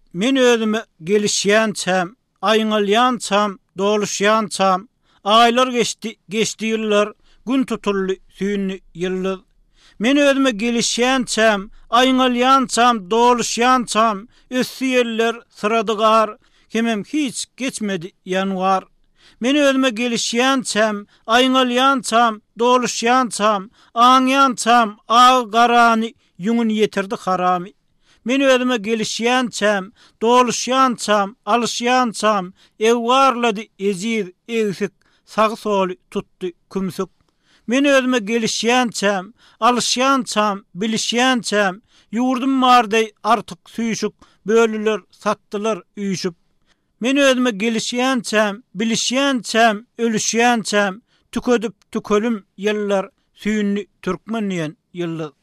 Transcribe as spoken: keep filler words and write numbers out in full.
men özüme gelişýänçem, aýňalýançam, doluşýançam, aýlar geçdi, geçdi ýyllar, gün tutully süýünli ýyldız. Men özüme gelişýänçem, aýňalýançam, doluşýançam, össü ýerler sıradygar, hemem hiç geçmedi ýanwar. Men özüme gelişýänçem, aýňalýançam, doluşýançam, aňyançam, agy garany ýuňun ýetirdi haramy. Men özüme gelişýänçem, doluşýançam, alışýançam, ewwarlady eziz, ewsik, sagy soly tutdy kümsük. Men özüme gelişýänçem, alışýançam, bilişýänçem, ýurdum marday artyk süýşük, bölüler, satdylar üýşüp. Men özüme gelişýänçem, bilişýänçem, ölüşýänçem, tüködüp tükölüm ýyllar, süýünli türkmen diýen ýyldız.